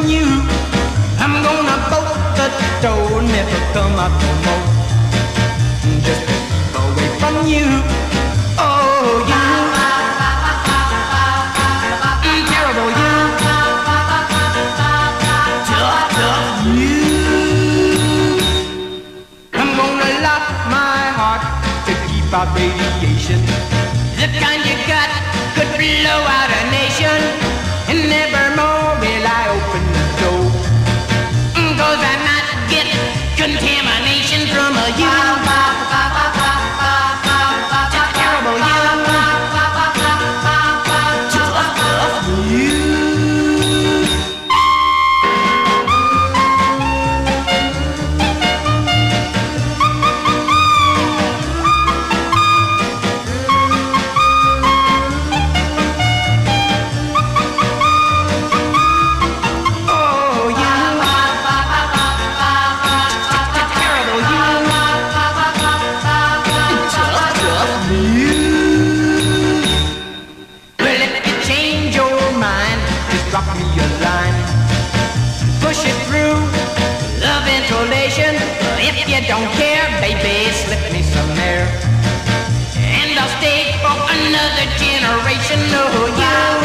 from you. I'm gonna bolt the door, never come out no more. Just keep away from you. Oh, you. Terrible you. Tough, tough you. I'm gonna lock my heart to keep out radiation. The kind you got could blow out a nation. And nevermore will I open the door, 'cause I might get contamination from a you. Terrible you. Tough, tough you. Drop me a line, push it through the ventilation. If you don't care, baby, slip me some air, and I'll stay for another generation. Oh, you.